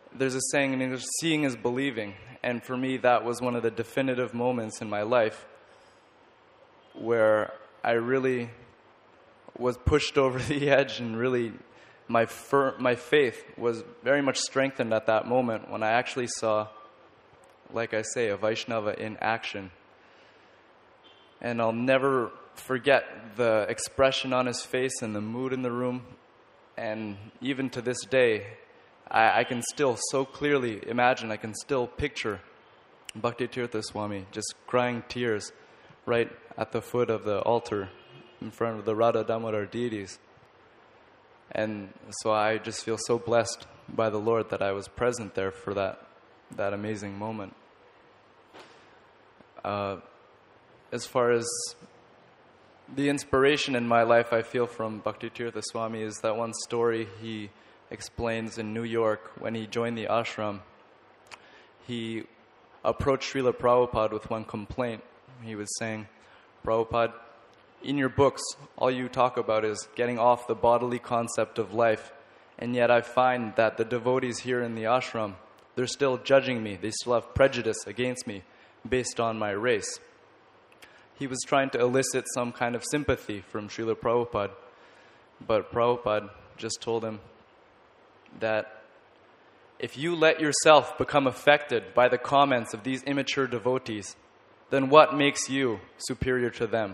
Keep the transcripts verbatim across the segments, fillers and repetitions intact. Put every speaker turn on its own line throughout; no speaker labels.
there's a saying in English, seeing is believing. And for me, that was one of the definitive moments in my life where I really was pushed over the edge, and really my fir- my faith was very much strengthened at that moment when I actually saw, like I say, a Vaishnava in action. And I'll never forget the expression on his face and the mood in the room. And even to this day, I, I can still so clearly imagine, I can still picture Bhakti Tirtha Swami just crying tears right at the foot of the altar in front of the Radha Damodar deities. And so I just feel so blessed by the Lord that I was present there for that that amazing moment. Uh, as far as the inspiration in my life I feel from Bhakti Tirtha Swami is that one story he explains in New York when he joined the ashram. He approached Srila Prabhupada with one complaint. He was saying, Prabhupada, in your books, all you talk about is getting off the bodily concept of life, and yet I find that the devotees here in the ashram, they're still judging me. They still have prejudice against me based on my race. He was trying to elicit some kind of sympathy from Srila Prabhupada, but Prabhupada just told him that if you let yourself become affected by the comments of these immature devotees, then what makes you superior to them?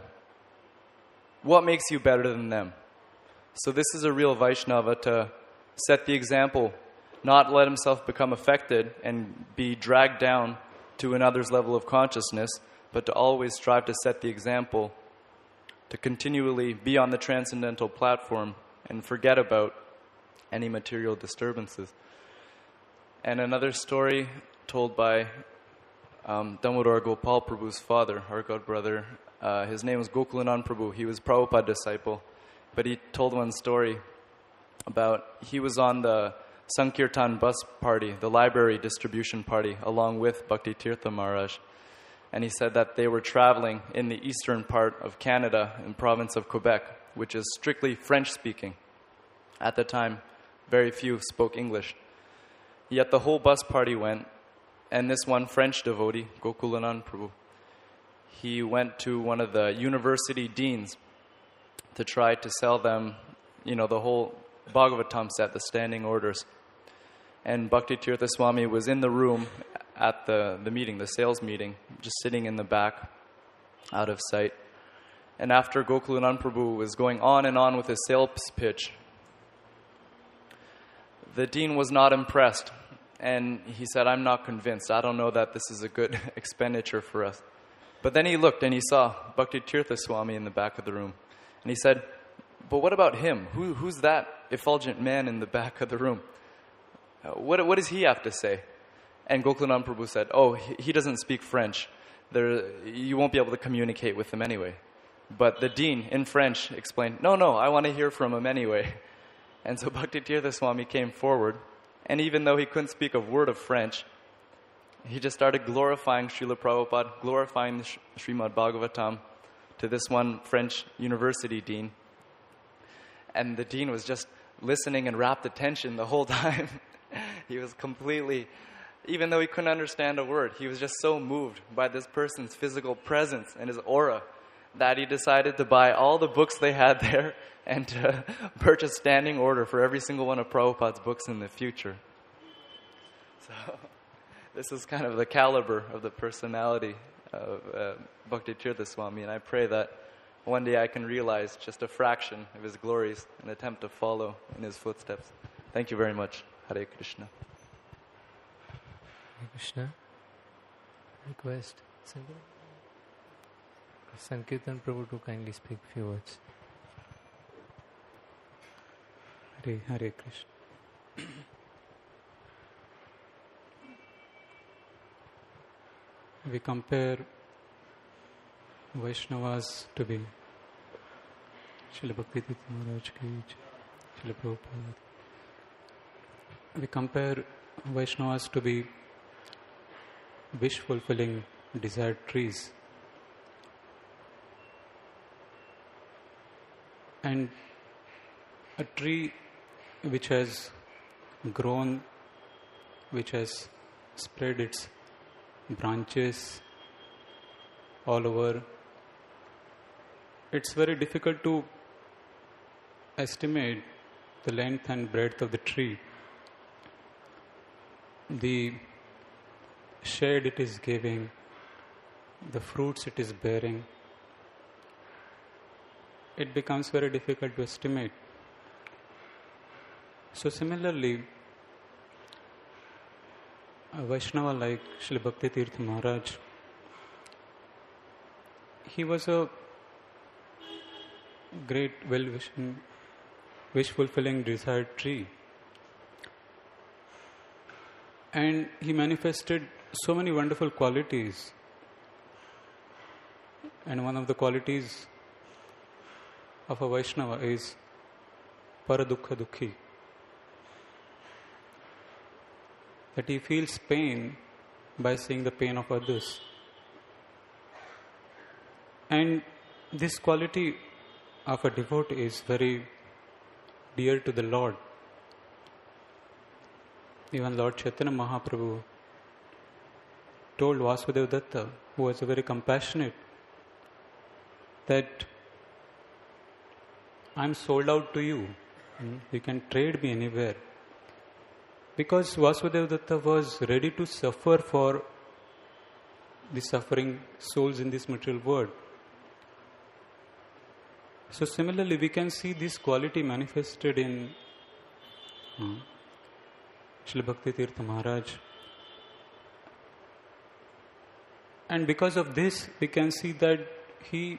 What makes you better than them? So this is a real Vaishnava, to set the example, not let himself become affected and be dragged down to another's level of consciousness, but to always strive to set the example, to continually be on the transcendental platform and forget about any material disturbances. And another story told by um, Damodar Gopal Prabhu's father, our god brother, uh, his name was Gokulanand Prabhu. He was Prabhupada disciple, but he told one story about he was on the Sankirtan bus party, the library distribution party, along with Bhakti Tirtha Maharaj. And he said that they were traveling in the eastern part of Canada, in the province of Quebec, which is strictly French-speaking. At the time, very few spoke English. Yet the whole bus party went, and this one French devotee, Gokulanand Prabhu, he went to one of the university deans to try to sell them, you know, the whole Bhagavatam set, the standing orders. And Bhakti Tirtha Swami was in the room at the, the meeting, the sales meeting, just sitting in the back, out of sight. And after Gokulanand Prabhu was going on and on with his sales pitch, the dean was not impressed. And he said, I'm not convinced. I don't know that this is a good expenditure for us. But then he looked and he saw Bhakti Tirtha Swami in the back of the room. And he said, but what about him? Who, who's that effulgent man in the back of the room? Uh, what, what does he have to say? And Gokulanand Prabhu said, oh, he, he doesn't speak French. There, you won't be able to communicate with him anyway. But the dean, in French, explained, no, no, I want to hear from him anyway. And so Bhakti Tirtha Swami came forward, and even though he couldn't speak a word of French, he just started glorifying Srila Prabhupada, glorifying the Srimad Bhagavatam to this one French university dean. And the dean was just listening in rapt attention the whole time. He was completely, even though he couldn't understand a word, he was just so moved by this person's physical presence and his aura that he decided to buy all the books they had there and to purchase standing order for every single one of Prabhupada's books in the future. So this is kind of the caliber of the personality of uh, Bhakti Tirtha Swami, and I pray that one day I can realize just a fraction of his glories and attempt to follow in his footsteps. Thank you very much. Hare Krishna.
Hare Krishna. Request Sankirtan Prabhu to kindly speak a few words.
Hare, Hare Krishna. We compare Vaishnavas to be Srila Bhaktivedanta Maharaj ki jai, Srila Prabhupada. We compare Vaishnavas to be wish-fulfilling desired trees. And a tree which has grown which has spread its branches all over. It's very difficult to estimate the length and breadth of the tree, the shade it is giving, the fruits it is bearing. It becomes very difficult to estimate. So similarly, a Vaishnava like Srila Bhakti Tirtha Maharaj, he was a great, well-wishing, wish-fulfilling, desired tree. And he manifested so many wonderful qualities. And one of the qualities of a Vaishnava is Paradukha Dukhi. That he feels pain by seeing the pain of others. And this quality of a devotee is very dear to the Lord. Even Lord Chaitanya Mahaprabhu told Vasudeva Datta, who was a very compassionate, that I'm sold out to you. You can trade me anywhere. Because Vasudeva Datta was ready to suffer for the suffering souls in this material world. So similarly, we can see this quality manifested in uh, Srila Bhakti Tirtha Maharaj. And because of this, we can see that he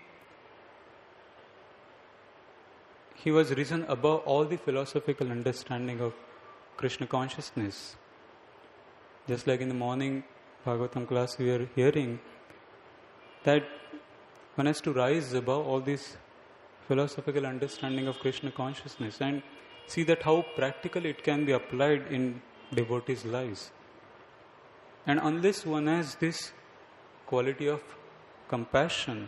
he was risen above all the philosophical understanding of Krishna consciousness. Just like in the morning Bhagavatam class we are hearing that one has to rise above all this philosophical understanding of Krishna consciousness and see that how practically it can be applied in devotees' lives. And unless one has this quality of compassion,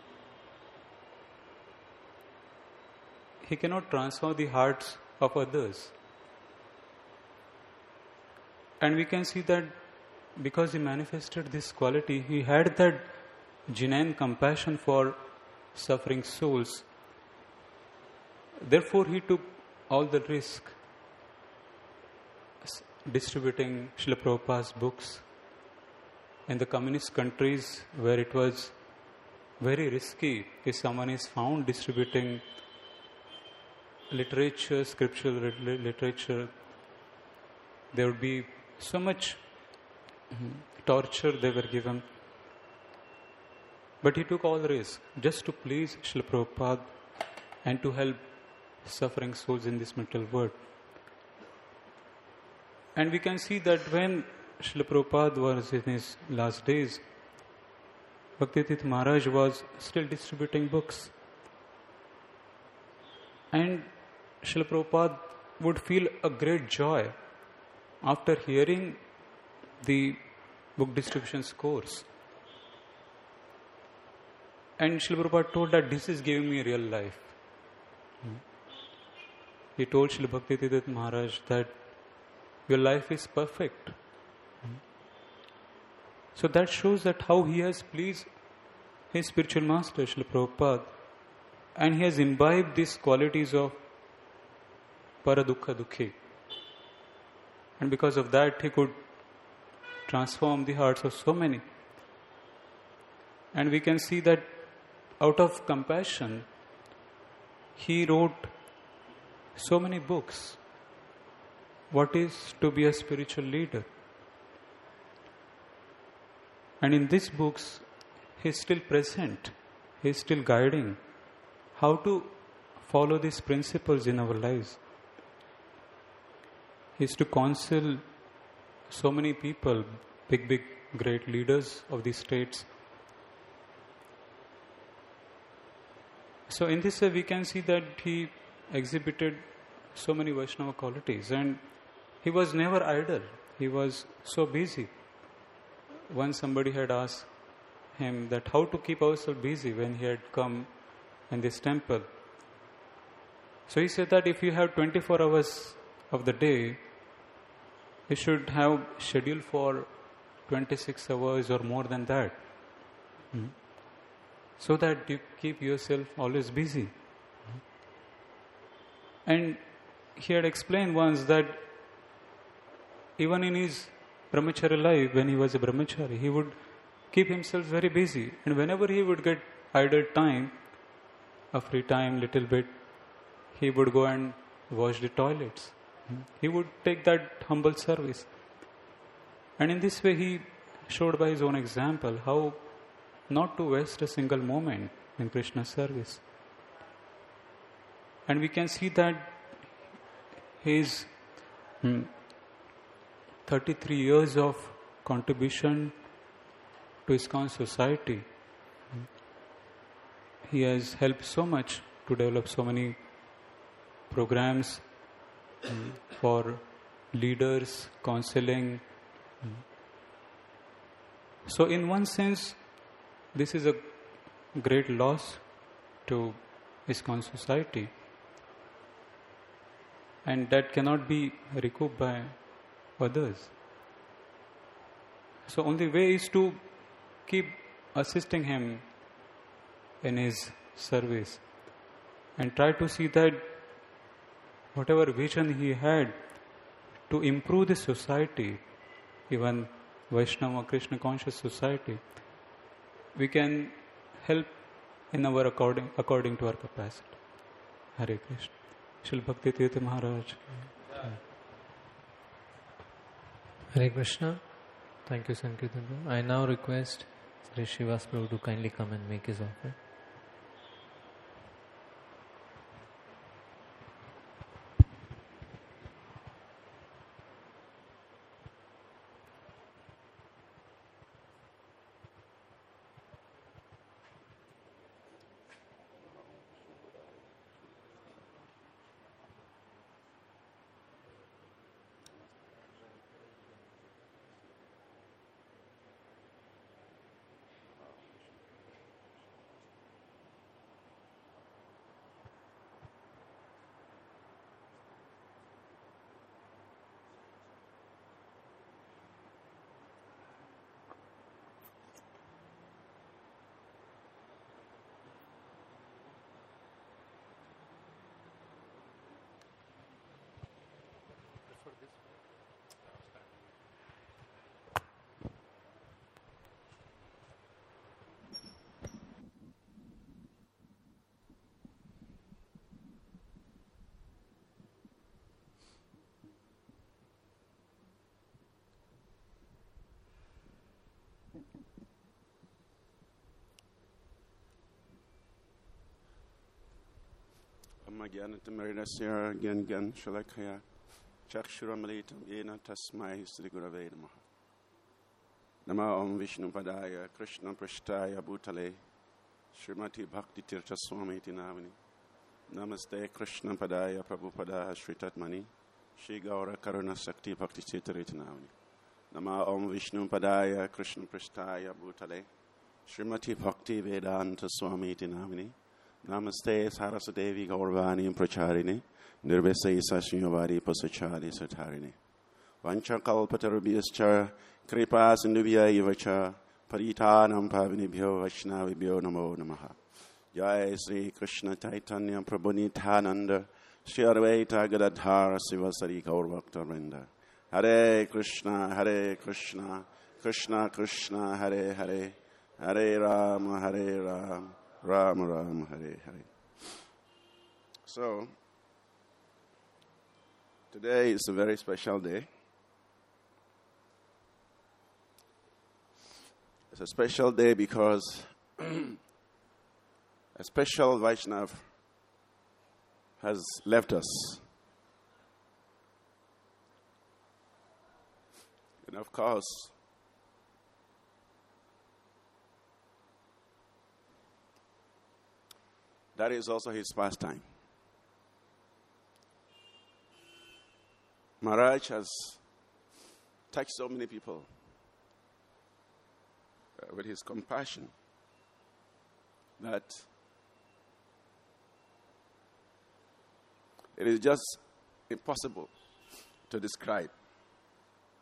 he cannot transform the hearts of others. And we can see that because he manifested this quality, he had that genuine compassion for suffering souls. Therefore, he took all the risk distributing Srila Prabhupada's books in the communist countries where it was very risky if someone is found distributing literature, scriptural literature. There would be so much torture they were given. But he took all the risk just to please Srila Prabhupada and to help suffering souls in this material world. And we can see that when Srila Prabhupada was in his last days, Bhaktivedanta Maharaj was still distributing books. And Srila Prabhupada would feel a great joy after hearing the book distribution course. And Srila Prabhupada told that this is giving me real life. He told Srila Bhaktivedanta Maharaj that your life is perfect. So that shows that how he has pleased his spiritual master, Srila Prabhupada, and he has imbibed these qualities of Paradukha Dukhi. And because of that, he could transform the hearts of so many. And we can see that out of compassion, he wrote so many books. What is to be a spiritual leader? And in these books, he is still present. He is still guiding how to follow these principles in our lives. He is to counsel so many people, big, big, great leaders of these states. So in this way, we can see that he exhibited so many Vaishnava qualities, and he was never idle. He was so busy. Once somebody had asked him that how to keep ourselves busy when he had come in this temple. So he said that if you have twenty-four hours of the day, you should have schedule for twenty-six hours or more than that. Hmm? So that you keep yourself always busy. And he had explained once that even in his brahmachari life, when he was a brahmachari, he would keep himself very busy. And whenever he would get idle time, a free time, little bit, he would go and wash the toilets. He would take that humble service. And in this way, he showed by his own example how not to waste a single moment in Krishna's service. And we can see that his hmm, thirty-three years of contribution to ISKCON society, he has helped so much to develop so many programs hmm, for leaders, counseling. Hmm. So in one sense, this is a great loss to ISKCON society, and that cannot be recouped by others. So only way is to keep assisting him in his service and try to see that whatever vision he had to improve the society, even Vaishnava Krishna conscious society, we can help in our according according to our capacity. Hare Krishna. Srila Bhakti Tirtha Maharaj.
Hare Krishna. Thank you, Sankirtan. I now request Sri Srivas Prabhu to kindly come and make his offer.
Magyanatamarasya Gyan Gyan Shalakaya Chakshuramalitam Yena Tasmai Sri Gurave Namaha. Nama Om Vishnu Padaya Krishna Prashtaya Bhutale Srimati Bhakti Tirtha Swami Tinavani. Namaste Krishna Padaya Prabhupada Sri Tatmani Shri Gaura Karuna Sakti Bhakti Chitaritinavani. Nama Om Vishnu Padaya Krishna Prashtaya Bhutale Srimati Bhakti Vedanta Swami Tinavani. Namaste Saraswadevi Gaurvani Pracharini Nirvesai Sashinyavari Pasachari Satarini Vancha Kalpatarubhyascha Kripa Sindhubhya Ivacha Paritanam Pavinibhyo Vaishnavibhyo Namo Namaha. Jai Sri Krishna Chaitanya Prabhu Nityananda Shri Advaita Gadadhara Sivasari Gaurvakta Vrinda. Hare Krishna Hare Krishna Krishna Krishna Hare Hare Hare Rama Hare Rama Ram Ram Hare Hare. So, today is a very special day. It's a special day because a special Vaishnav has left us. And of course, that is also his pastime. Maharaj has touched so many people uh, with his compassion that it is just impossible to describe.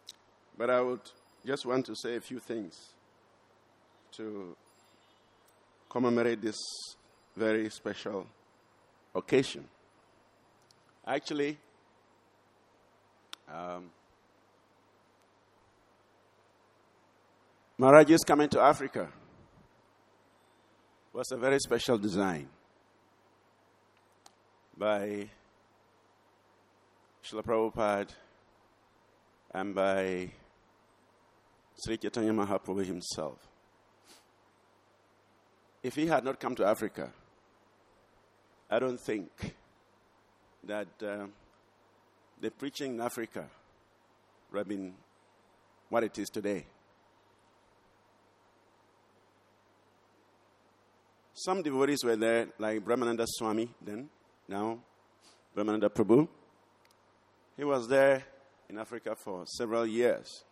But I would just want to say a few things to commemorate this very special occasion. Actually, um, Maharaj's coming to Africa was a very special design by Srila Prabhupada and by Sri Chaitanya Mahaprabhu himself. If he had not come to Africa, I don't think that uh, the preaching in Africa would have been what it is today. Some devotees were there, like Brahmananda Swami then, now Brahmananda Prabhu. He was there in Africa for several years.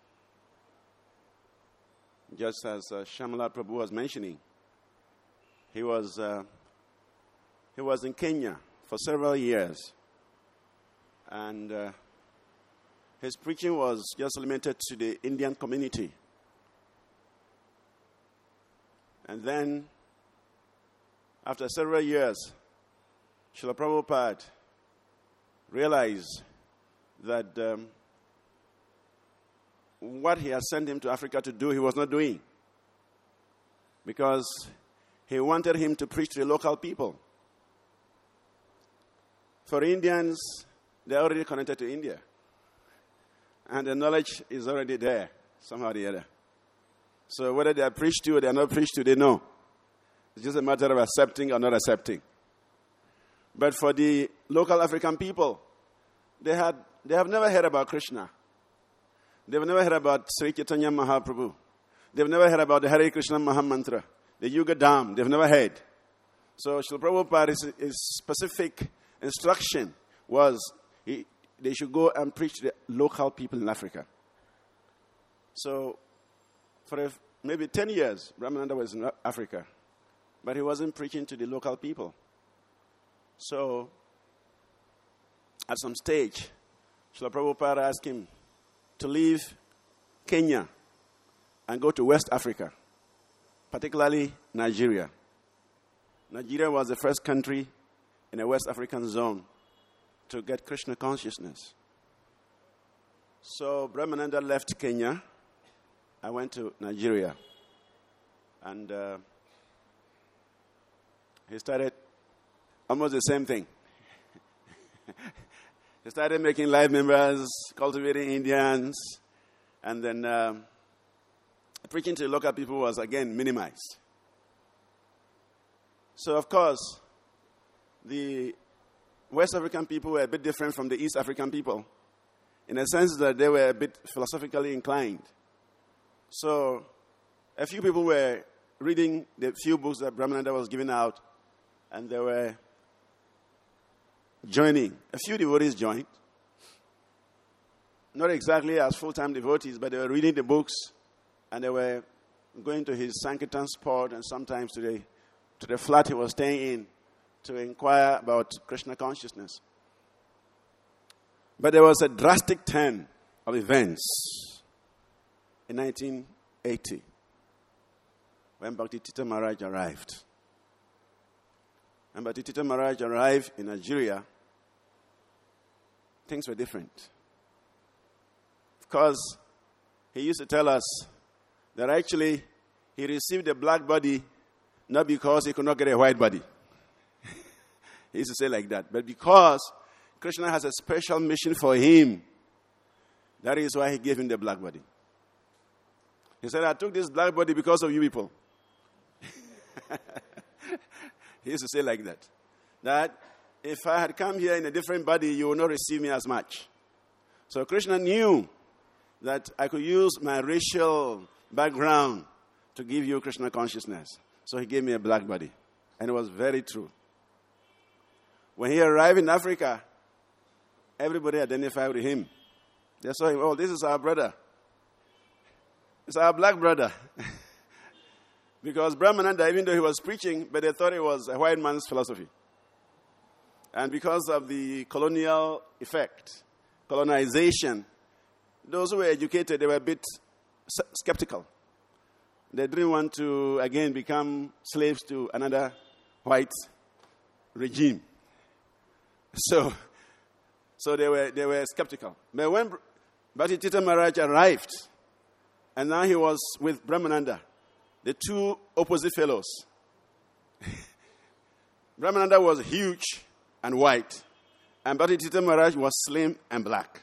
Just as uh, Shamala Prabhu was mentioning, he was uh, he was in Kenya for several years, and uh, his preaching was just limited to the Indian community. And then, after several years, Srila Prabhupada realized that um, what he had sent him to Africa to do, he was not doing. Because he wanted him to preach to the local people. For Indians, they're already connected to India. And the knowledge is already there, somehow or the other. So whether they are preached to or they are not preached to, they know. It's just a matter of accepting or not accepting. But for the local African people, they had they have never heard about Krishna. They've never heard about Sri Chaitanya Mahaprabhu. They've never heard about the Hare Krishna Mahamantra, the Yuga Dham. They've never heard. So Srila Prabhupada's his specific instruction was he, they should go and preach to the local people in Africa. So for a, maybe ten years, Brahmananda was in Africa, but he wasn't preaching to the local people. So at some stage, Srila Prabhupada asked him to leave Kenya and go to West Africa, particularly Nigeria. Nigeria was the first country in the West African zone to get Krishna consciousness. So Brahmananda left Kenya. I went to Nigeria. And uh, he started almost the same thing. He started making live members, cultivating Indians, and then um, preaching to the local people was again minimized. So, of course, the West African people were a bit different from the East African people in the sense that they were a bit philosophically inclined. So, a few people were reading the few books that Brahmananda was giving out, and they were joining. A few devotees joined. Not exactly as full-time devotees, but they were reading the books, and they were going to his Sankirtan spot and sometimes to the, to the flat he was staying in to inquire about Krishna consciousness. But there was a drastic turn of events in nineteen eighty when Bhakti-Tirtha Maharaj arrived. And Bhakti-Tirtha Maharaj arrived in Nigeria, things were different. Because he used to tell us that actually he received a black body not because he could not get a white body. He used to say like that. But because Krishna has a special mission for him, that is why he gave him the black body. He said, I took this black body because of you people. He used to say like that. That if I had come here in a different body, you would not receive me as much. So Krishna knew that I could use my racial background to give you Krishna consciousness. So he gave me a black body. And it was very true. When he arrived in Africa, everybody identified with him. They saw him, oh, this is our brother. It's our black brother. Because Brahmananda, even though he was preaching, but they thought it was a white man's philosophy. And because of the colonial effect, colonization, those who were educated, they were a bit skeptical. They didn't want to, again, become slaves to another white regime. So, so they were they were skeptical. But when Bhakti Tirtha Maharaj arrived, and now he was with Brahmananda, the two opposite fellows. Brahmananda was huge and white, and Bhakti Tirtha Maharaj was slim and black.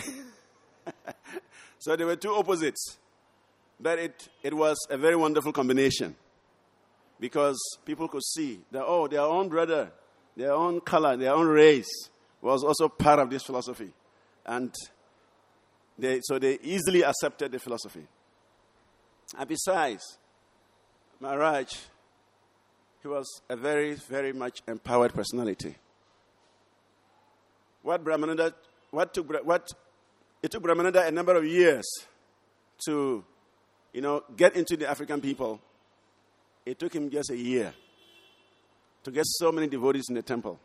So they were two opposites. But it, it was a very wonderful combination, because people could see that, oh, their own brother, their own color, their own race was also part of this philosophy. And they, so they easily accepted the philosophy. And besides, Maharaj, he was a very, very much empowered personality. What Brahmananda, what took, what, it took Brahmananda a number of years to, you know, get into the African people. It took him just a year to get so many devotees in the temple.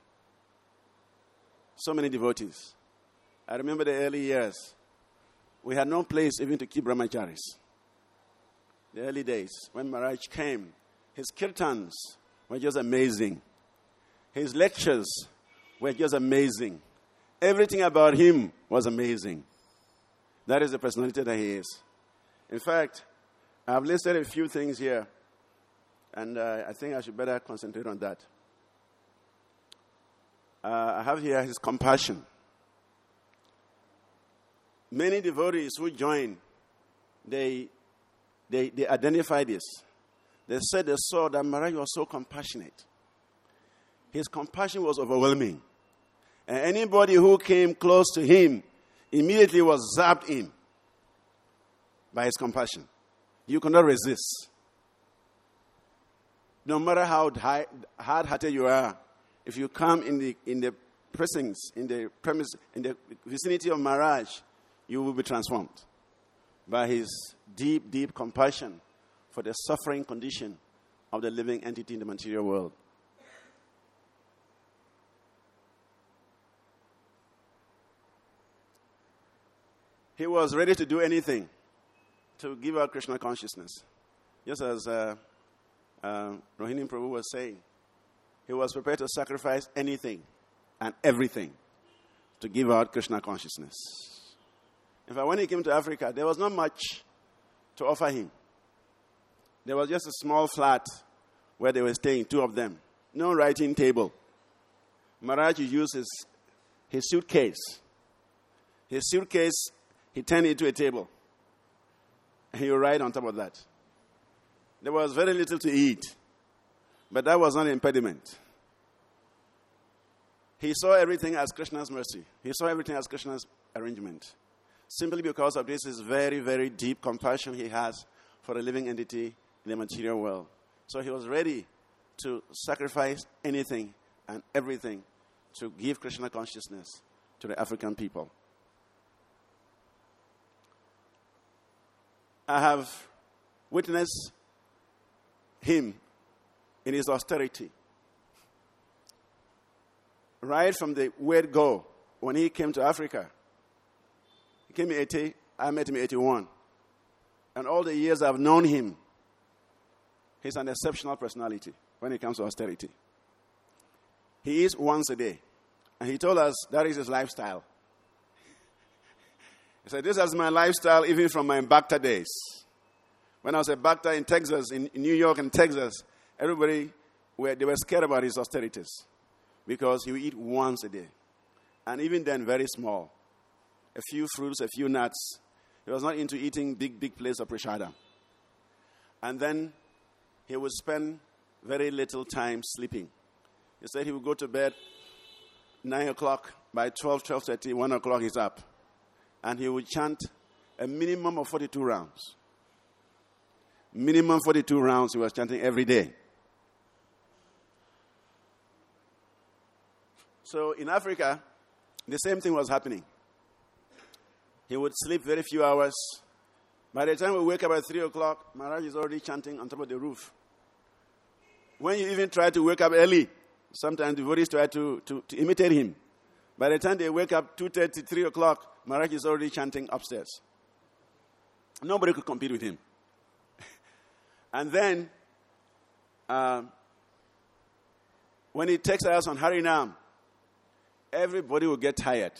So many devotees. I remember the early years. We had no place even to keep brahmacharis. The early days, when Maharaj came, his kirtans were just amazing. His lectures were just amazing. Everything about him was amazing. That is the personality that he is. In fact, I've listed a few things here, and uh, I think I should better concentrate on that. Uh, I have here his compassion. Many devotees who joined, they, they, they identify this. They said they saw that Maharaj was so compassionate. His compassion was overwhelming. And anybody who came close to him immediately was zapped in by his compassion. You cannot resist. No matter how hard-hearted you are, if you come in the in the precincts, in the premise, in the vicinity of Maharaj, you will be transformed by his deep, deep compassion for the suffering condition of the living entity in the material world. He was ready to do anything to give out Krishna consciousness. Just as uh, uh, Rohini Prabhu was saying, he was prepared to sacrifice anything and everything to give out Krishna consciousness. In fact, when he came to Africa, there was not much to offer him. There was just a small flat where they were staying, two of them. No writing table. Maharaj used his, his suitcase. His suitcase, he turned it into a table. And he would write on top of that. There was very little to eat, but that was not an impediment. He saw everything as Krishna's mercy. He saw everything as Krishna's arrangement. Simply because of this is very, very deep compassion he has for a living entity in the material world. So he was ready to sacrifice anything and everything to give Krishna consciousness to the African people. I have witnessed him in his austerity. Right from the word go, when he came to Africa, he came in eighty, I met him in eighty-one. And all the years I've known him, he's an exceptional personality when it comes to austerity. He eats once a day. And he told us that is his lifestyle. He said, this is my lifestyle even from my Bhakta days. When I was a Bhakta in Texas, in New York and Texas, everybody, were, they were scared about his austerities because he would eat once a day. And even then, very small. A few fruits, a few nuts. He was not into eating big, big plates of prasada. And then he would spend very little time sleeping. He said he would go to bed nine o'clock. By twelve, twelve thirty, one o'clock, he's up. And he would chant a minimum of forty-two rounds. Minimum forty-two rounds he was chanting every day. So in Africa, the same thing was happening. He would sleep very few hours. By the time we wake up at three o'clock, Maharaj is already chanting on top of the roof. When you even try to wake up early, sometimes devotees try to, to, to imitate him. By the time they wake up two thirty, three o'clock, Maharaj is already chanting upstairs. Nobody could compete with him. And then, uh, when he takes us on Harinam, everybody will get tired.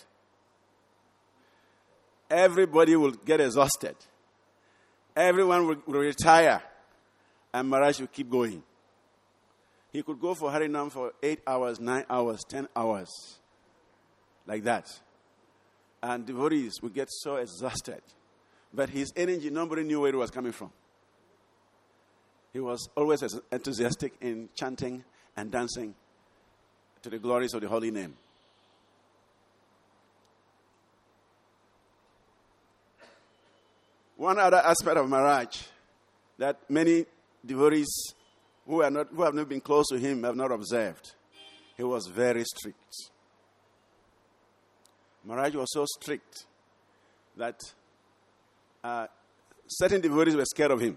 Everybody will get exhausted. Everyone will, will retire. And Maharaj will keep going. He could go for Harinam for eight hours, nine hours, ten hours. Like that. And devotees would get so exhausted. But his energy, nobody knew where it was coming from. He was always enthusiastic in chanting and dancing to the glories of the holy name. One other aspect of Maharaj that many devotees who, are not, who have not been close to him have not observed. He was very strict. Maharaj was so strict that uh, certain devotees were scared of him.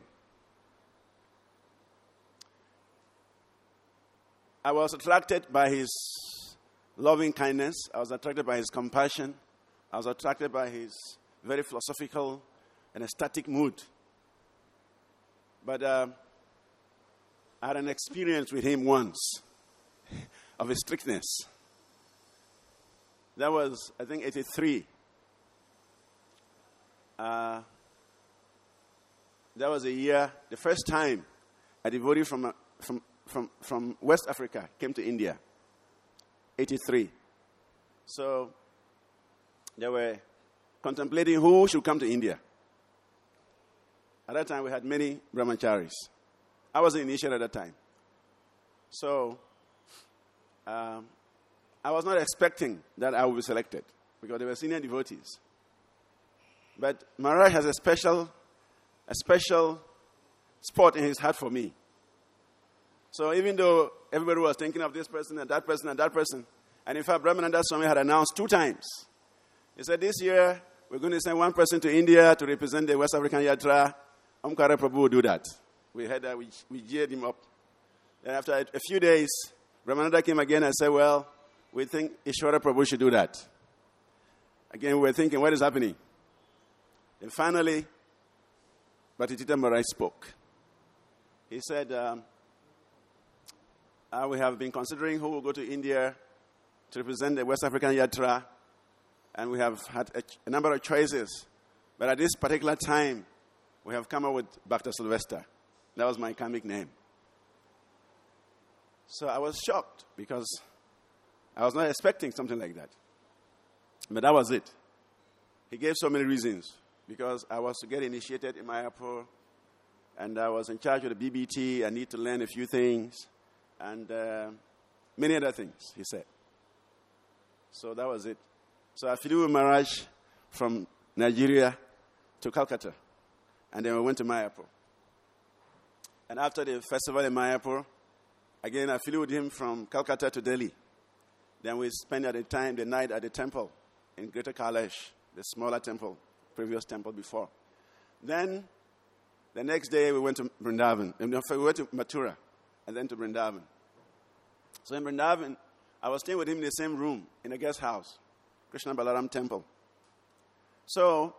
I was attracted by his loving kindness. I was attracted by his compassion. I was attracted by his very philosophical and ecstatic mood. But uh, I had an experience with him once of his strictness. That was, I think, eighty-three. Uh, that was a year, the first time a devotee from, uh, from, from, from West Africa came to India. eighty-three. So they were contemplating who should come to India. At that time, we had many brahmacharis. I was the initiate at that time. So um, I was not expecting that I would be selected because they were senior devotees. But Maharaj has a special, a special spot in his heart for me. So even though everybody was thinking of this person and that person and that person, and in fact, Brahmananda Swami had announced two times. He said, this year, we're going to send one person to India to represent the West African Yatra. Omkara Prabhu will do that. We heard that, we, we geared him up. Then after a, a few days, Brahmananda came again and said, well, we think Ishwara Prabhu should do that. Again, we were thinking, what is happening? And finally, Bhattacharya Maharaj spoke. He said, um, uh, we have been considering who will go to India to represent the West African Yatra, and we have had a, a number of choices. But at this particular time, we have come up with Bhakta Sylvester. That was my karmic name. So I was shocked because I was not expecting something like that. But that was it. He gave so many reasons. Because I was to get initiated in Mayapur, and I was in charge of the B B T. I need to learn a few things, and uh, many other things, he said. So that was it. So I flew with Maharaj from Nigeria to Calcutta, and then we went to Mayapur. And after the festival in Mayapur, again I flew with him from Calcutta to Delhi. Then we spent at the time the night at the temple in Greater Kailash, the smaller temple. Previous temple before. Then, the next day we went to Vrindavan. We went to Mathura and then to Vrindavan. So in Vrindavan, I was staying with him in the same room in a guest house, Krishna Balaram temple. So,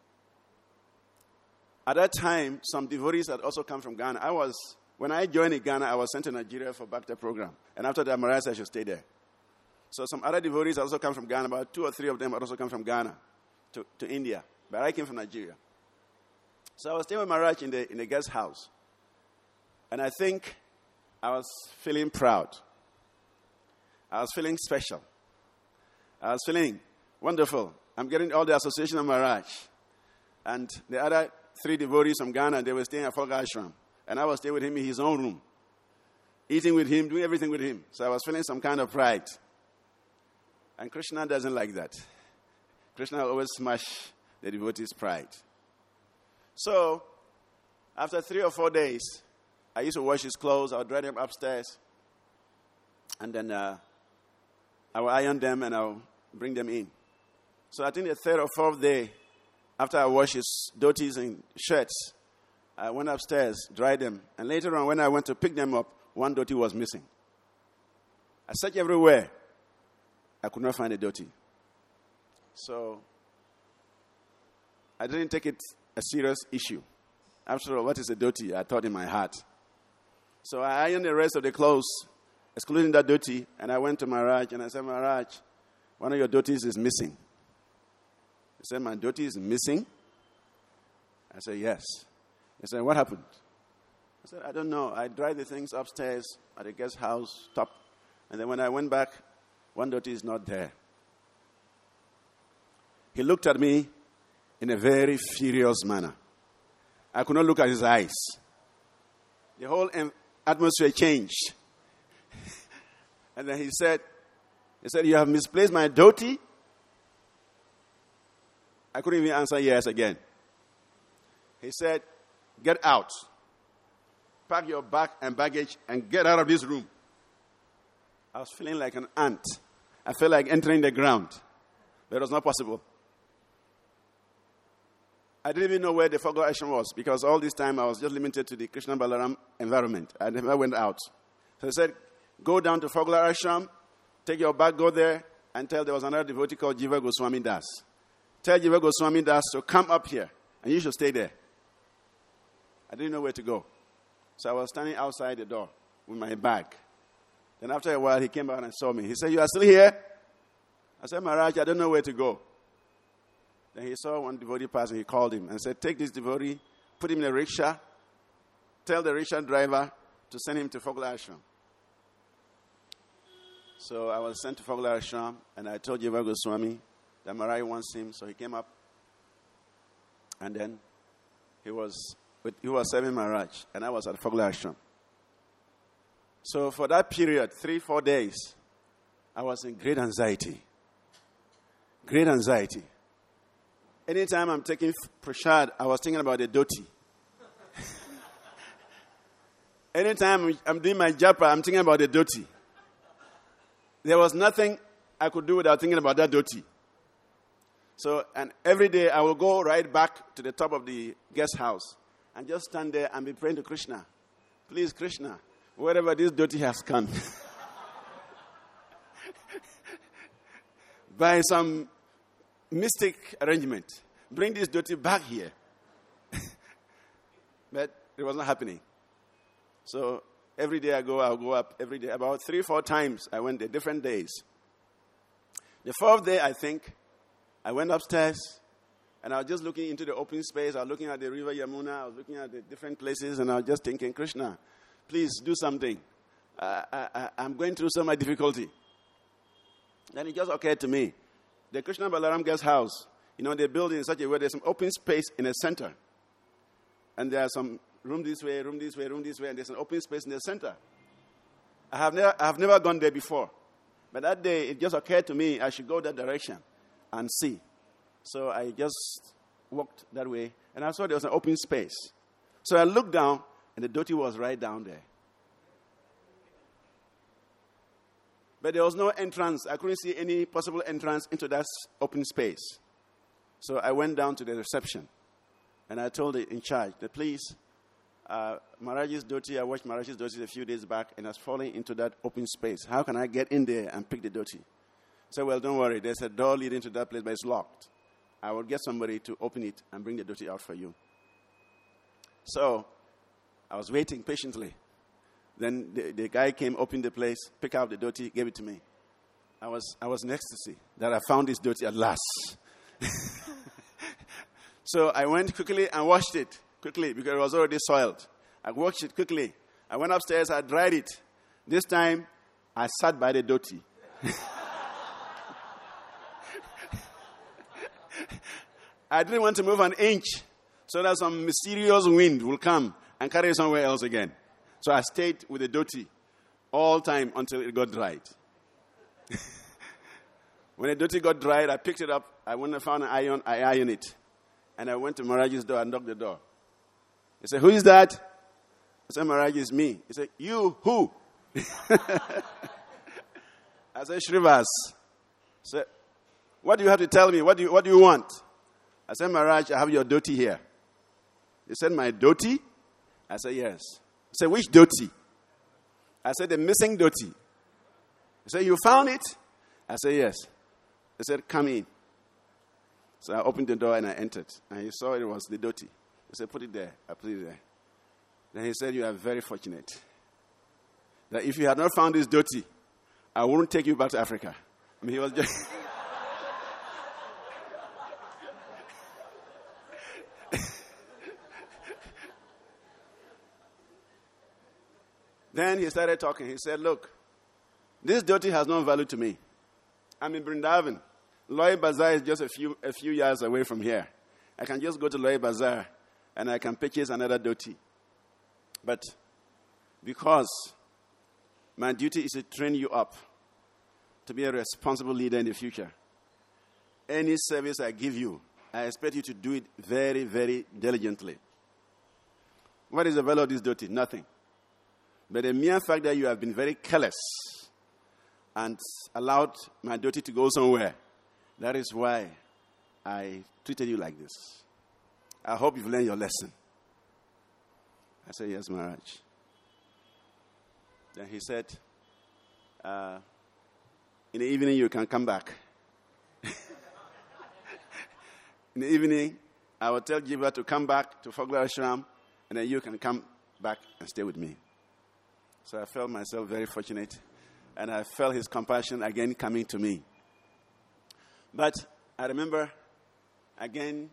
at that time, some devotees had also come from Ghana. I was, when I joined in Ghana, I was sent to Nigeria for Bhakta program. And after that, Maharaj said I should stay there. So some other devotees also come from Ghana. About two or three of them had also come from Ghana to, to India. But I came from Nigeria. So I was staying with Maharaj in the, in the guest house. And I think I was feeling proud. I was feeling special. I was feeling wonderful. I'm getting all the association of Maharaj. And the other three devotees from Ghana, they were staying at Folga Ashram. And I was staying with him in his own room. Eating with him, doing everything with him. So I was feeling some kind of pride. And Krishna doesn't like that. Krishna will always smash the devotee's pride. So, after three or four days, I used to wash his clothes. I would dry them upstairs. And then uh, I would iron them and I would bring them in. So I think the third or fourth day, after I washed his dhotis and shirts, I went upstairs, dried them. And later on, when I went to pick them up, one dhoti was missing. I searched everywhere. I could not find a dhoti. So I didn't take it a serious issue. After all, what is a dhoti? I thought in my heart. So I ironed the rest of the clothes, excluding that dhoti, and I went to Maharaj and I said, Maharaj, one of your dhotis is missing. He said, my dhoti is missing? I said, yes. He said, what happened? I said, I don't know. I dried the things upstairs at the guest house top, and then when I went back, one dhoti is not there. He looked at me in a very furious manner. I could not look at his eyes. The whole atmosphere changed. And then he said, he said, you have misplaced my dhoti? I couldn't even answer yes again. He said, get out. Pack your bag and baggage and get out of this room. I was feeling like an ant. I felt like entering the ground. But it was not possible. I didn't even know where the Fogla Ashram was because all this time I was just limited to the Krishna Balaram environment. I never went out. So he said, go down to Fogla Ashram, take your bag, go there, and tell there was another devotee called Jiva Goswami Das. Tell Jiva Goswami Das to come up here, and you should stay there. I didn't know where to go. So I was standing outside the door with my bag. Then after a while, he came out and saw me. He said, you are still here? I said, Maharaj, I don't know where to go. Then he saw one devotee pass and he called him and said, take this devotee, put him in a rickshaw, tell the rickshaw driver to send him to Fogla Ashram. So I was sent to Fogla Ashram and I told Jiva Goswami that Maharaj wants him. So he came up and then he was with, he was serving Maharaj and I was at Fogla Ashram. So for that period, three, four days, I was in great anxiety. Great anxiety. Anytime I'm taking prashad, I was thinking about the dhoti. Anytime I'm doing my japa, I'm thinking about the dhoti. There was nothing I could do without thinking about that dhoti. So, and every day I will go right back to the top of the guest house and just stand there and be praying to Krishna. Please, Krishna, wherever this dhoti has come, by some mystic arrangement, bring this dhoti back here. But it was not happening. So every day I go, I'll go up every day. About three, four times I went there, different days. The fourth day, I think, I went upstairs and I was just looking into the open space. I was looking at the river Yamuna. I was looking at the different places and I was just thinking, Krishna, please do something. Uh, I, I, I'm going through so much difficulty. Then it just occurred to me. The Krishna Balaram guest house, you know, they build it in such a way there's some open space in the center. And there are some room this way, room this way, room this way, and there's an open space in the center. I have never, I have never gone there before. But that day, it just occurred to me I should go that direction and see. So I just walked that way, and I saw there was an open space. So I looked down, and the dhoti was right down there. But there was no entrance. I couldn't see any possible entrance into that open space. So I went down to the reception. And I told the in charge that, please, uh, Maharaj's dhoti, I watched Maharaj's dhoti a few days back, and I was falling into that open space. How can I get in there and pick the dhoti? I said, well, don't worry. There's a door leading to that place, but it's locked. I will get somebody to open it and bring the dhoti out for you. So I was waiting patiently. Then the, the guy came, opened the place, picked out the dhoti, gave it to me. I was I was in ecstasy that I found this dhoti at last. So I went quickly and washed it quickly because it was already soiled. I washed it quickly. I went upstairs, I dried it. This time, I sat by the dhoti. I didn't want to move an inch so that some mysterious wind will come and carry it somewhere else again. So I stayed with the dhoti all time until it got dried. When the dhoti got dried, I picked it up. I went and found an iron. I ironed it. And I went to Maharaj's door and knocked the door. He said, who is that? I said, Maharaj, is me. He said, you, who? I said, Shrivas. He said, what do you have to tell me? What do you, what do you want? I said, Maharaj, I have your dhoti here. He said, my dhoti? I said, yes. He said, which dhoti? I said, the missing dhoti. He said, you found it? I said, yes. He said, come in. So I opened the door and I entered. And he saw it was the dhoti. He said, put it there. I put it there. Then he said, you are very fortunate. That if you had not found this dhoti, I wouldn't take you back to Africa. I mean, he was just... Then he started talking. He said, look, this dhoti has no value to me. I'm in Vrindavan. Loy Bazaar is just a few a few yards away from here. I can just go to Loy Bazaar and I can purchase another dhoti. But because my duty is to train you up to be a responsible leader in the future, any service I give you, I expect you to do it very, very diligently. What is the value of this dhoti? Nothing. But the mere fact that you have been very careless and allowed my dhoti to go somewhere, that is why I treated you like this. I hope you've learned your lesson. I said, yes, Maharaj. Then he said, uh, in the evening you can come back. In the evening, I will tell Jiva to come back to Fogla Ashram, and then you can come back and stay with me. So I felt myself very fortunate, and I felt his compassion again coming to me. But I remember, again,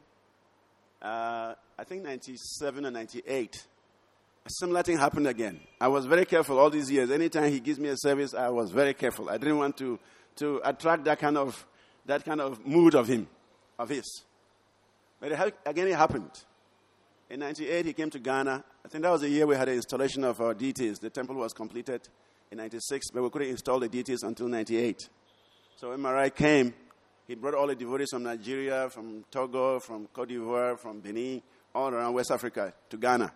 uh, I think ninety-seven or ninety-eight, a similar thing happened again. I was very careful all these years. Anytime he gives me a service, I was very careful. I didn't want to, to attract that kind of that kind of mood of him, of his. But it, again, it happened. In ninety-eight, he came to Ghana. I think that was the year we had the installation of our deities. The temple was completed in ninety-six, but we couldn't install the deities until ninety-eight. So when Marai came, he brought all the devotees from Nigeria, from Togo, from Cote d'Ivoire, from Benin, all around West Africa to Ghana.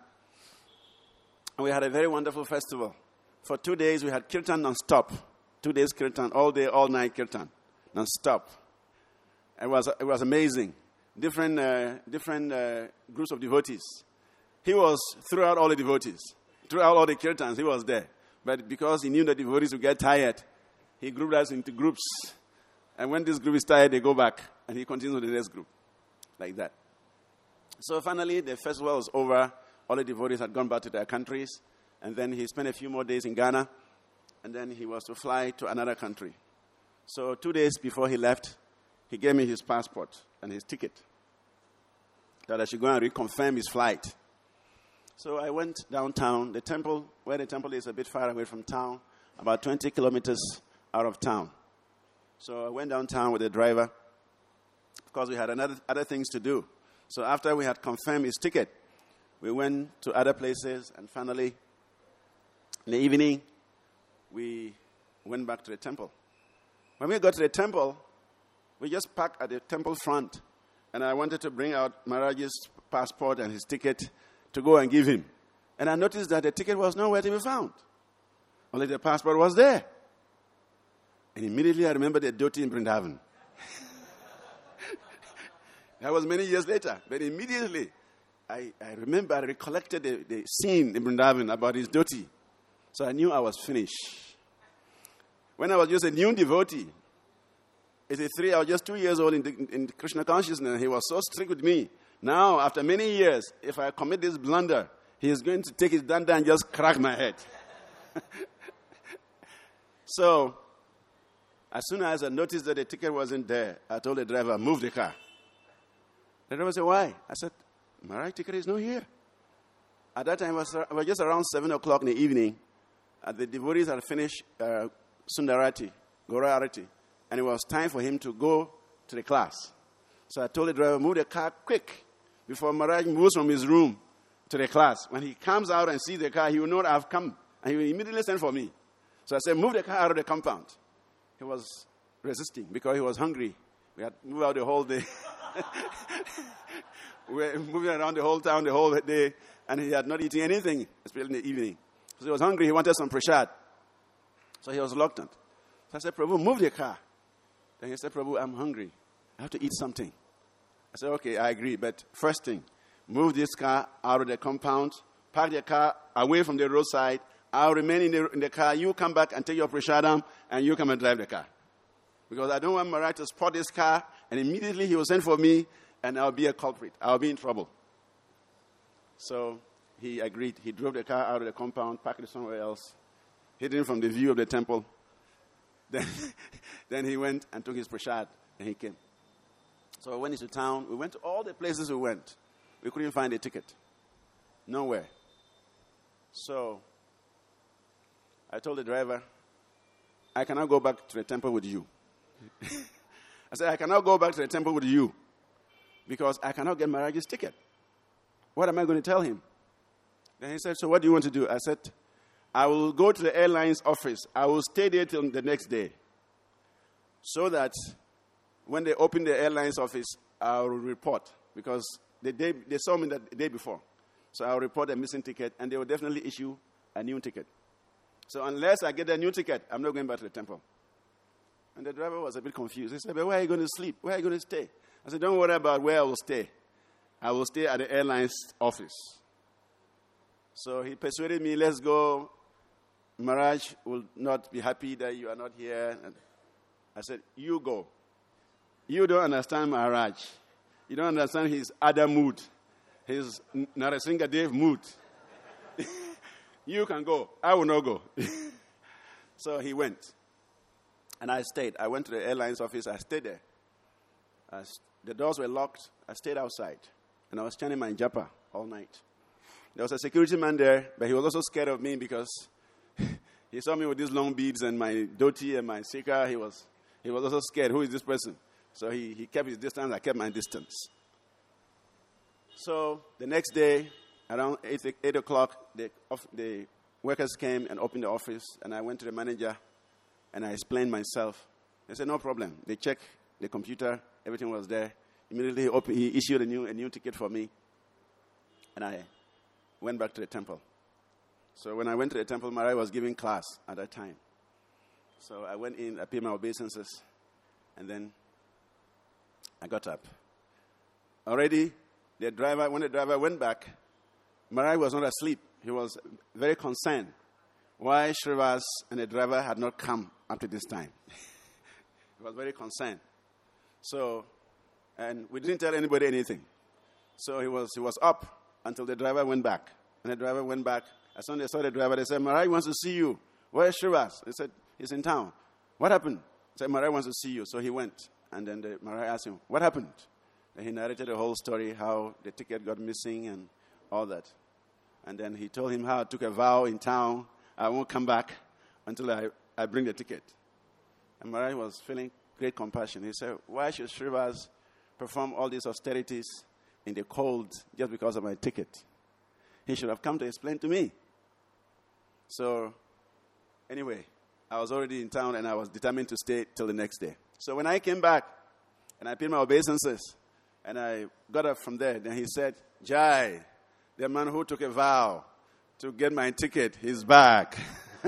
And we had a very wonderful festival. For two days, we had kirtan non-stop. Two days kirtan, all day, all night kirtan, non-stop. It was, it was amazing. Different, uh, different uh, groups of devotees. He was throughout all the devotees. Throughout all the kirtans, he was there. But because he knew the devotees would get tired, he grouped us into groups. And when this group is tired, they go back. And he continues with the next group. Like that. So finally, the festival was over. All the devotees had gone back to their countries. And then he spent a few more days in Ghana. And then he was to fly to another country. So two days before he left, he gave me his passport and his ticket, that I should go and reconfirm his flight. So I went downtown. The temple, where the temple is a bit far away from town, about twenty kilometers out of town. So I went downtown with the driver. Of course, we had another, other things to do. So after we had confirmed his ticket, we went to other places, and finally, in the evening, we went back to the temple. When we got to the temple, we just parked at the temple front, and I wanted to bring out Maharaj's passport and his ticket to go and give him. And I noticed that the ticket was nowhere to be found. Only the passport was there. And immediately I remembered the dhoti in Vrindavan. That was many years later. But immediately I, I remember, I recollected the, the scene in Vrindavan about his dhoti. So I knew I was finished. When I was just a new devotee, eighty-three, I was just two years old in, the, in Krishna consciousness. He was so strict with me. Now, after many years, if I commit this blunder, he is going to take his danda and just crack my head. So, as soon as I noticed that the ticket wasn't there, I told the driver, move the car. The driver said, why? I said, my ticket is not here. At that time, it was, it was just around seven o'clock in the evening. And the devotees had finished uh, Sundarati, Gaura Arati. And it was time for him to go to the class. So I told the driver, move the car quick before Maharaj moves from his room to the class. When he comes out and sees the car, he will know that I've come. And he will immediately send for me. So I said, move the car out of the compound. He was resisting because he was hungry. We had moved out the whole day. We were moving around the whole town the whole day. And he had not eaten anything, especially in the evening. So he was hungry. He wanted some prasad. So he was reluctant. So I said, Prabhu, move the car. Then he said, Prabhu, I'm hungry. I have to eat something. I said, okay, I agree. But first thing, move this car out of the compound, park the car away from the roadside. I'll remain in the, in the car. You come back and take your prasadam, and you come and drive the car. Because I don't want Maharaj to spot this car And immediately he will send for me, and I'll be a culprit. I'll be in trouble. So he agreed. He drove the car out of the compound, parked it somewhere else, hidden from the view of the temple. Then, then he went and took his prashad, and he came. So we went into town. We went to all the places we went. We couldn't find a ticket. Nowhere. So I told the driver, I cannot go back to the temple with you. I said, I cannot go back to the temple with you because I cannot get Maharaj's ticket. What am I going to tell him? Then he said, so what do you want to do? I said, I will go to the airline's office. I will stay there till the next day so that when they open the airline's office, I will report because the day, they saw me the day before. So I will report a missing ticket, and they will definitely issue a new ticket. So unless I get a new ticket, I'm not going back to the temple. And the driver was a bit confused. He said, but where are you going to sleep? Where are you going to stay? I said, don't worry about where I will stay. I will stay at the airline's office. So he persuaded me, let's go. Maharaj will not be happy that you are not here. And I said, you go. You don't understand Maharaj. You don't understand his other mood. His Narasimha Dev mood. You can go. I will not go. So he went. And I stayed. I went to the airline's office. I stayed there. I, the doors were locked. I stayed outside. And I was chanting my japa all night. There was a security man there, but he was also scared of me because he saw me with these long beads and my dhoti and my sikha. He was, he was also scared. Who is this person? So he, he kept his distance. I kept my distance. So the next day, around eight, eight o'clock, the, the workers came and opened the office, and I went to the manager, and I explained myself. They said, no problem. They checked the computer. Everything was there. Immediately, he, opened, he issued a new, a new ticket for me, and I went back to the temple. So when I went to the temple, Maharaj was giving class at that time. So I went in, I paid my obeisances, and then I got up. Already, the driver, when the driver went back, Maharaj was not asleep. He was very concerned why Shrivas and the driver had not come up to this time. He was very concerned. So, and we didn't tell anybody anything. So he was he was up until the driver went back. And the driver went back. As soon as they saw the driver, they said, Maharaj wants to see you. Where is Shrivas? They said, he's in town. What happened? He said, Maharaj wants to see you. So he went. And then the Maharaj asked him, what happened? And he narrated the whole story, how the ticket got missing and all that. And then he told him how I took a vow in town. I won't come back until I, I bring the ticket. And Maharaj was feeling great compassion. He said, why should Shrivas perform all these austerities in the cold just because of my ticket? He should have come to explain to me. So, anyway, I was already in town and I was determined to stay till the next day. So when I came back and I paid my obeisances and I got up from there, then he said, Jai, the man who took a vow to get my ticket, he's back.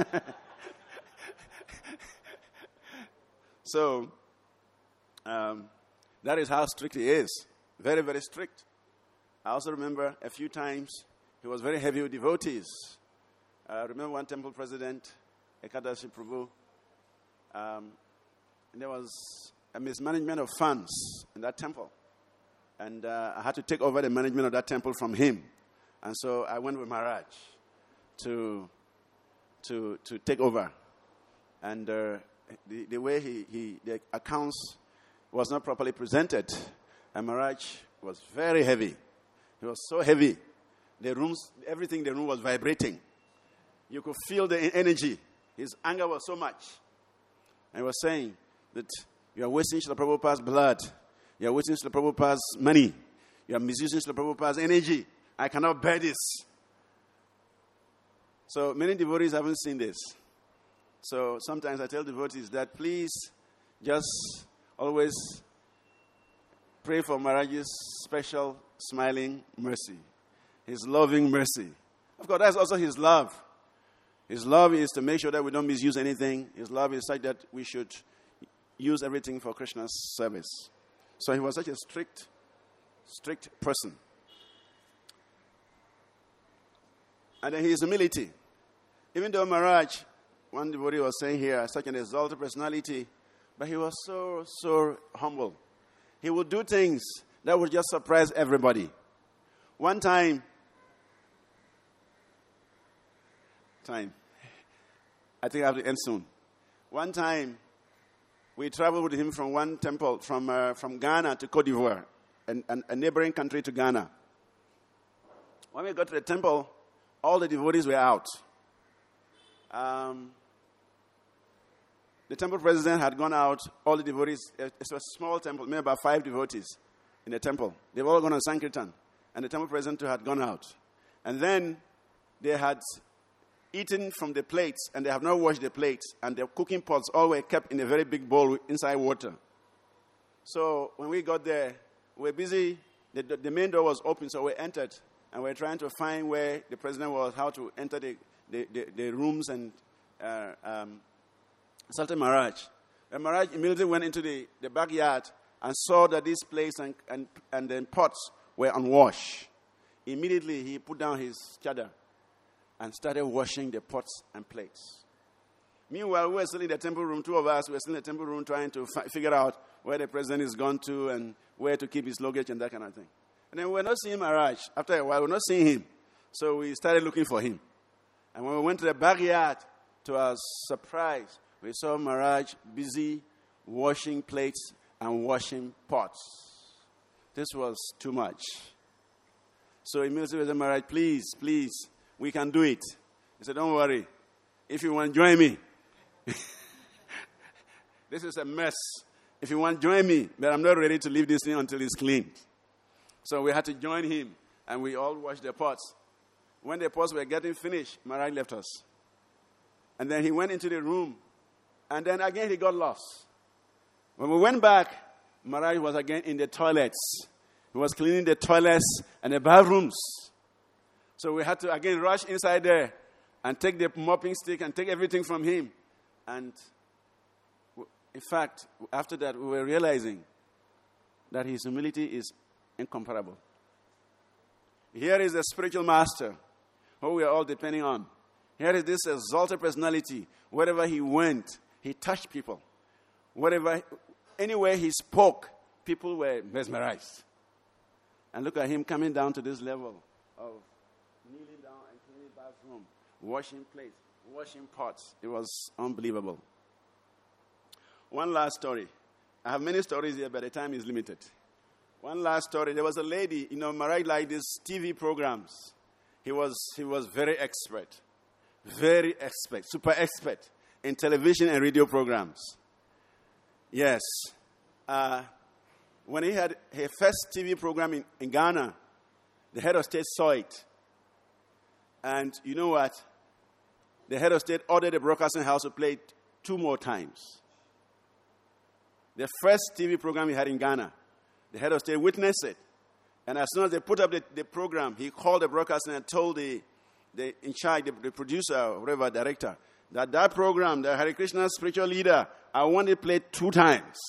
So, um, that is how strict he is. Very, very strict. I also remember a few times he was very heavy with devotees. I remember one temple president, Ekadashi Prabhu, um, and there was a mismanagement of funds in that temple. And uh, I had to take over the management of that temple from him. And so I went with Maharaj to to to take over. And uh, the, the way he, he, the accounts was not properly presented. And Maharaj was very heavy. He was so heavy. The rooms, everything in the room was vibrating. You could feel the energy. His anger was so much. And he was saying that you are wasting Srila Prabhupada's blood. You are wasting Srila Prabhupada's money. You are misusing Srila Prabhupada's energy. I cannot bear this. So many devotees haven't seen this. So sometimes I tell devotees that please just always pray for Maharaj's special smiling mercy. His loving mercy. Of course, that's also his love. His love is to make sure that we don't misuse anything. His love is such that we should use everything for Krishna's service. So he was such a strict, strict person. And then his humility. Even though Maharaj, one devotee was saying here, such an exalted personality, but he was so, so humble. he would do things that would just surprise everybody. One time, time, I think I have to end soon. One time, we traveled with him from one temple, from uh, from Ghana to Cote d'Ivoire, and, and a neighboring country to Ghana. When we got to the temple, all the devotees were out. Um, the temple president had gone out, all the devotees, it was a small temple, maybe about five devotees in the temple. They were all gone on Sankirtan, and the temple president had gone out. And then they had eaten from the plates, and they have not washed the plates, and the cooking pots all were kept in a very big bowl inside water. So when we got there, we were busy. The, the main door was open, so we entered, and we were trying to find where the president was, how to enter the, the, the, the rooms and uh, um, Sultan Maharaj. And Maharaj immediately went into the, the backyard and saw that these plates and, and, and the pots were unwashed. Immediately, he put down his chadar and started washing the pots and plates. Meanwhile, we were still in the temple room. Two of us were still in the temple room trying to fi- figure out where the president is gone to and where to keep his luggage and that kind of thing. And then we were not seeing Maharaj. After a while, we were not seeing him. So we started looking for him. And when we went to the backyard, to our surprise, we saw Maharaj busy washing plates and washing pots. This was too much. So immediately we said, Maharaj, please, please, we can do it. He said, don't worry. If you want, join me. This is a mess. If you want, join me. But I'm not ready to leave this thing until it's cleaned. So we had to join him, and we all washed the pots. When the pots were getting finished, Maharaj left us. And then he went into the room, and then again he got lost. When we went back, Maharaj was again in the toilets. He was cleaning the toilets and the bathrooms. So we had to again rush inside there and take the mopping stick and take everything from him. And in fact, after that, we were realizing that his humility is incomparable. Here is a spiritual master who we are all depending on. Here is this exalted personality. Wherever he went, he touched people. Wherever, anywhere he spoke, people were mesmerized. And look at him coming down to this level of kneeling down and cleaning the bathroom, washing plates, washing pots. It was unbelievable. One last story. I have many stories here, but the time is limited. One last story. There was a lady, you know, Maharaj liked these T V programs. He was he was very expert, very expert, super expert in television and radio programs. Yes. Uh, when he had his first T V program in, in Ghana, the head of state saw it. And you know what? The head of state ordered the broadcasting house to play it two more times. The first T V program he had in Ghana, the head of state witnessed it. And as soon as they put up the, the program, he called the broadcaster and told the, the in charge, the, the producer, or whatever, director, that that program, the Hare Krishna spiritual leader, I want it played two times.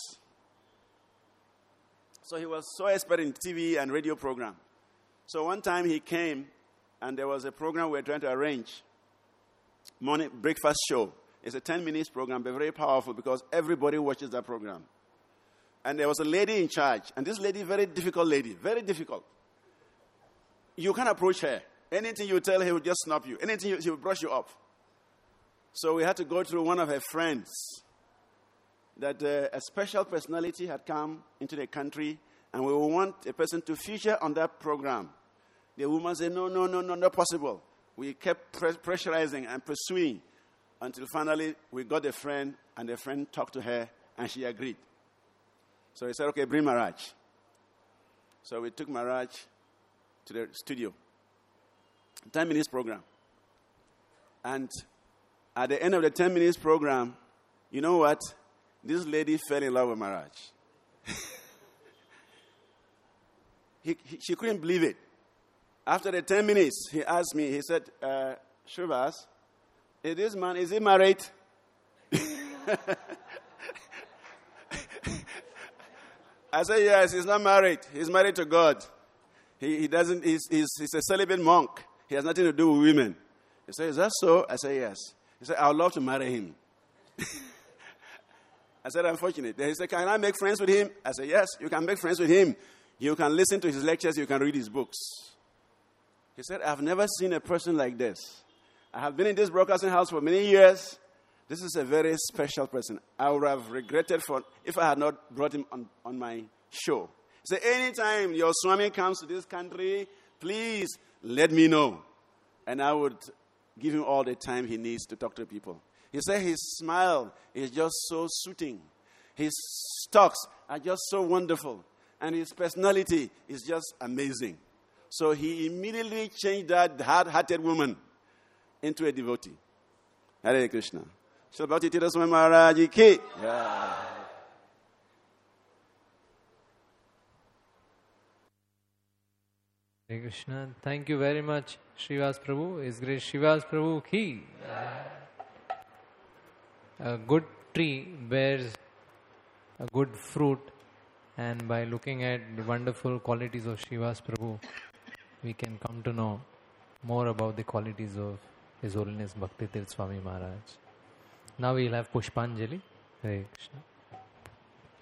So he was so expert in T V and radio program. So one time he came, and there was a program we were trying to arrange, morning breakfast show. It's a ten minutes program, but very powerful because everybody watches that program. And there was a lady in charge, and this lady, very difficult lady, very difficult. You can't approach her. Anything you tell her, he will just snap you. Anything, you, she will brush you off. So we had to go through one of her friends, that uh, a special personality had come into the country, and we want a person to feature on that program. The woman said, no, no, no, no, not possible. We kept pre- pressurizing and pursuing until finally we got a friend, and the friend talked to her, and she agreed. So he said, okay, bring Maharaj. So we took Maharaj to the studio. ten minutes program. And at the end of the ten minutes program, you know what? This lady fell in love with Maharaj. he, he, she couldn't believe it. After the ten minutes, he asked me, he said, uh, Shrivas, is this man, is he married? I said, yes, he's not married. He's married to God. He, he doesn't, he's, he's, he's a celibate monk. He has nothing to do with women. He said, is that so? I said, yes. He said, I would love to marry him. I said, unfortunate. He said, can I make friends with him? I said, yes, you can make friends with him. You can listen to his lectures. You can read his books. He said, I've never seen a person like this. I have been in this broadcasting house for many years. This is a very special person. I would have regretted for if I had not brought him on, on my show. He said, anytime your Swami comes to this country, please let me know. And I would give him all the time he needs to talk to people. He said his smile is just so soothing. His talks are just so wonderful. And his personality is just amazing. So he immediately changed that hard-hearted woman into a devotee. Hare Krishna. Shalabhakti Tirtha Swami Maharaj ki. Yeah.
Hare Krishna. Thank you very much, Srivas Prabhu. His Grace Srivas Prabhu ki. A good tree bears a good fruit, and by looking at the wonderful qualities of Srivas Prabhu, we can come to know more about the qualities of His Holiness Bhakti Tirtha Swami Maharaj. Now we will have Pushpanjali. Hare Krishna.